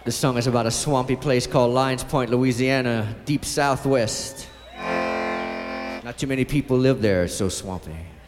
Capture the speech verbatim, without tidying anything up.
This song is about a swampy place called Lions Point, Louisiana, deep southwest. Not too many people live there, it's so swampy.